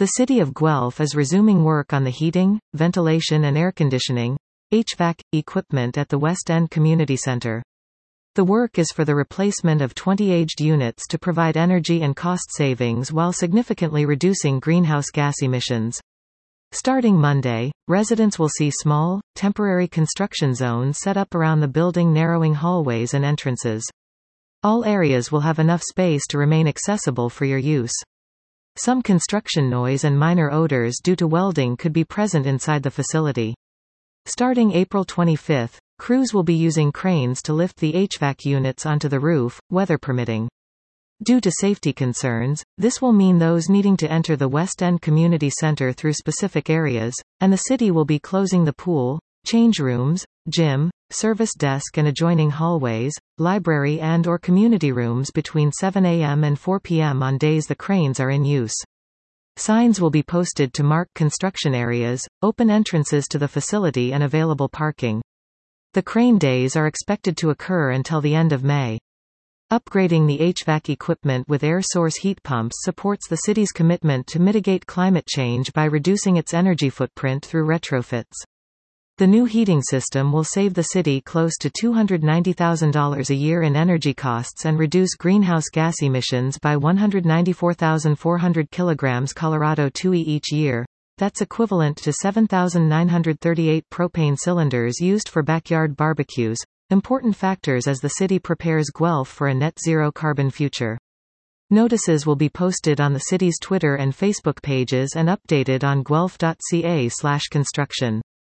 The city of Guelph is resuming work on the heating, ventilation and air conditioning (HVAC) equipment at the West End Community Centre. The work is for the replacement of 20 aged units to provide energy and cost savings while significantly reducing greenhouse gas emissions. Starting Monday, residents will see small, temporary construction zones set up around the building, narrowing hallways and entrances. All areas will have enough space to remain accessible for your use. Some construction noise and minor odors due to welding could be present inside the facility. Starting April 25, crews will be using cranes to lift the HVAC units onto the roof, weather permitting. Due to safety concerns, this will mean those needing to enter the West End Community Centre through specific areas, and the city will be closing the pool, change rooms, gym, service desk and adjoining hallways, library and/or community rooms between 7 a.m. and 4 p.m. on days the cranes are in use. Signs will be posted to mark construction areas, open entrances to the facility and available parking. The crane days are expected to occur until the end of May. Upgrading the HVAC equipment with air source heat pumps supports the city's commitment to mitigate climate change by reducing its energy footprint through retrofits. The new heating system will save the city close to $290,000 a year in energy costs and reduce greenhouse gas emissions by 194,400 kilograms Colorado 2e each year. That's equivalent to 7,938 propane cylinders used for backyard barbecues. Important factors as the city prepares Guelph for a net-zero carbon future. Notices will be posted on the city's Twitter and Facebook pages and updated on guelph.ca/construction.